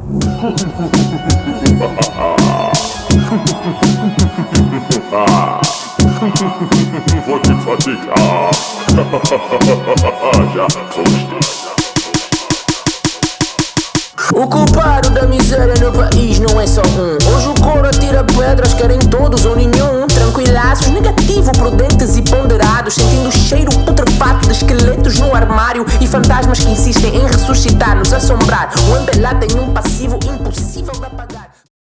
Vou te fatigar. Já foste. O culpado da miséria no país não é só um. Hoje o coro atira pedras, querem todos ou nenhum. Tranquilaços, negativo, prudentes e ponderados, sentindo o cheiro putrefato de esqueletos no armário e fantasmas que insistem em ressuscitar, nos assombrar. O MPLA tem um passivo impossível de apagar.